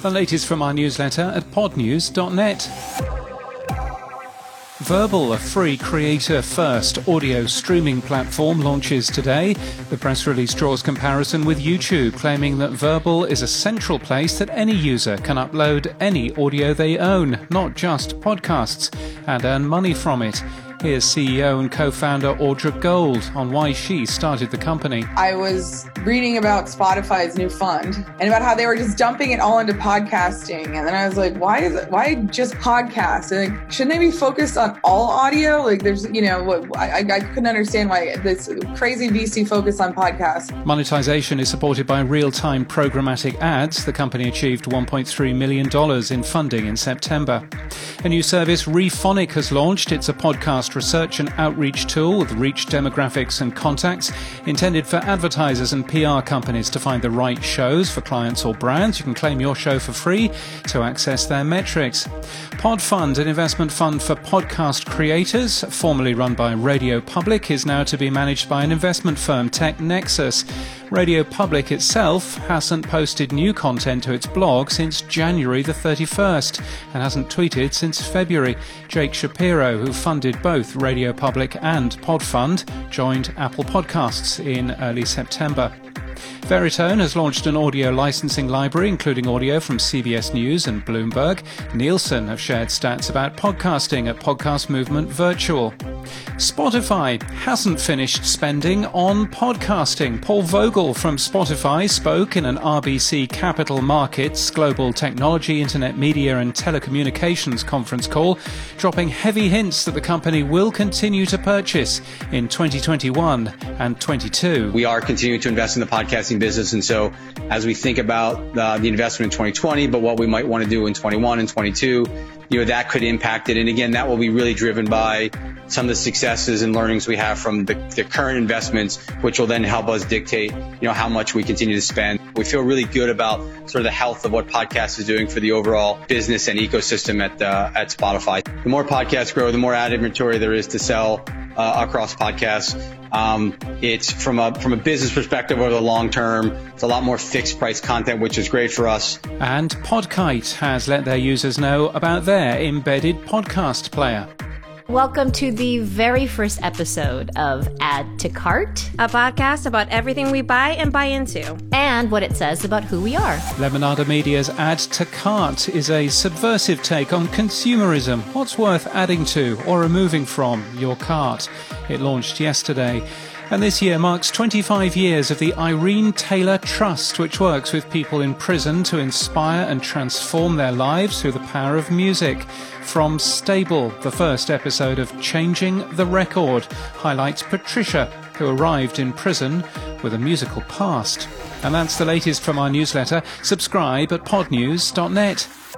The latest from our newsletter at podnews.net. Verbal, a free creator-first audio streaming platform, launches today. The press release draws comparison with YouTube, claiming that Verbal is a central place that any user can upload any audio they own, not just podcasts, and earn money from it. Here's CEO and co-founder Audra Gold on why she started the company. I was reading about Spotify's new fund and about how they were just dumping it all into podcasting. And then I was like, why just podcasts? And like, shouldn't they be focused on all audio? Like there's, I couldn't understand why this crazy VC focus on podcasts. Monetization is supported by real-time programmatic ads. The company achieved $1.3 million in funding in September. A new service, Rephonic, has launched. It's a podcast research and outreach tool with reach, demographics and contacts, intended for advertisers and PR companies to find the right shows for clients or brands. You can claim your show for free to access their metrics. PodFund, an investment fund for podcast creators, formerly run by Radio Public, is now to be managed by an investment firm, TechNexus. Radio Public itself hasn't posted new content to its blog since January the 31st and hasn't tweeted since February. Jake Shapiro, who funded both Radio Public and PodFund, joined Apple Podcasts in early September. Veritone has launched an audio licensing library, including audio from CBS News and Bloomberg. Nielsen have shared stats about podcasting at Podcast Movement Virtual. Spotify hasn't finished spending on podcasting. Paul Vogel from Spotify spoke in an RBC Capital Markets Global Technology, Internet Media and Telecommunications conference call, dropping heavy hints that the company will continue to purchase in 2021 and 22. We are continuing to invest in the podcasting business, and so as we think about the investment in 2020, but what we might want to do in 21 and 22, that could impact it. And again, that will be really driven by some of the successes and learnings we have from the current investments, which will then help us dictate, how much we continue to spend. We feel really good about sort of the health of what podcast is doing for the overall business and ecosystem at Spotify. The more podcasts grow, the more ad inventory there is to sell across podcasts. It's from a business perspective over the long term, it's a lot more fixed price content, which is great for us. And Podkite has let their users know about their embedded podcast player. Welcome to the very first episode of Add to Cart, a podcast about everything we buy and buy into, and what it says about who we are. Lemonada Media's Add to Cart is a subversive take on consumerism. What's worth adding to or removing from your cart? It launched yesterday. And this year marks 25 years of the Irene Taylor Trust, which works with people in prison to inspire and transform their lives through the power of music. From Stable, the first episode of Changing the Record highlights Patricia, who arrived in prison with a musical past. And that's the latest from our newsletter. Subscribe at podnews.net.